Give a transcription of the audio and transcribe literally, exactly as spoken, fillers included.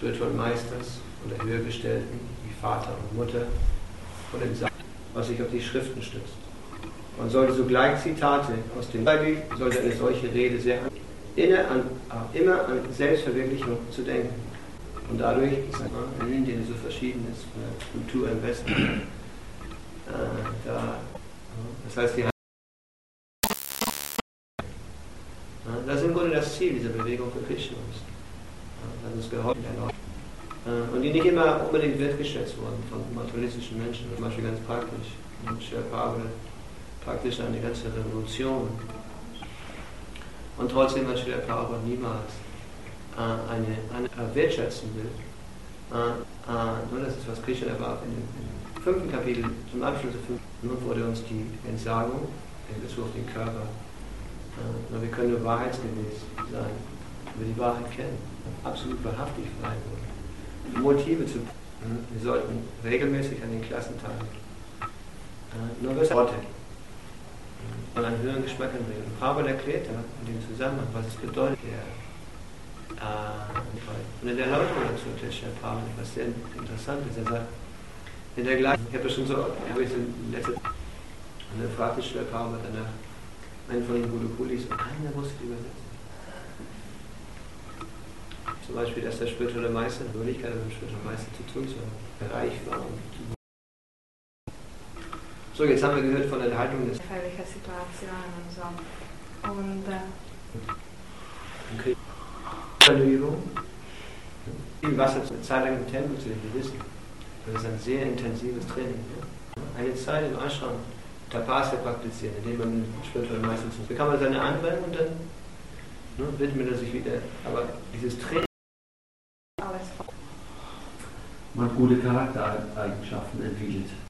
spirituellen Meisters und der Höhergestellten, wie Vater und Mutter, und dem Sagen, was sich auf die Schriften stützt. Man sollte sogleich Zitate aus dem Bibel, sollte eine solche Rede sehr an, an, immer an Selbstverwirklichung zu denken. Und dadurch, in Indien so verschieden ist, von der Kultur im Westen, äh, da, das heißt, die das ist im Grunde das Ziel dieser Bewegung für Krishna. Das ist geholfen. Und die nicht immer unbedingt wertgeschätzt wurden von materialistischen Menschen, zum Beispiel ganz praktisch. Und Srila Prabhupada praktisch eine ganze Revolution. Und trotzdem hat Srila Prabhupada niemals äh, eine, eine wertschätzen will. Äh, äh, nur das ist, was Krishna erwarb. In dem, im fünften Kapitel, zum Abschluss des fünften, nun wurde uns die Entsagung in Bezug auf den Körper. Äh, nur wir können nur wahrheitsgemäß sein, über die Wahrheit kennen, absolut wahrhaftig sein wollen. Motive zu. Wir sollten regelmäßig an den Klassen teilnehmen. Äh, nur was Worte und einen höheren Geschmack entwickeln. Prabhupada erklärt da in dem Zusammenhang, was es bedeutet. Der, äh, und in der Erläuterung dazu erklärt Srila Prabhupada, was sehr interessant ist. Er sagt, in der gleichen, ich habe das schon so, habe ich so letzte, und dann fragte Srila Prabhupada danach, einen von den Gurukulis, und keiner wusste die übersetzen. Zum Beispiel, dass der spirituelle Meister die Möglichkeit mit dem spirituellen Meister zu tun zu haben, reich war und zu. So, jetzt haben wir gehört von der Haltung des gefährlicher Situationen und so. Und äh, okay. Eine Übung. Viel Wasser eine Zeit lang im Tempel zu leben, wir wissen. Das ist ein sehr intensives Training. Eine Zeit im Ashram Tapasya praktizieren, indem man den spirituellen Meister zu. Da kann man seine anwenden und dann ne, widmet er sich wieder. Aber dieses Training. alles Man gute Charaktereigenschaften entwickelt.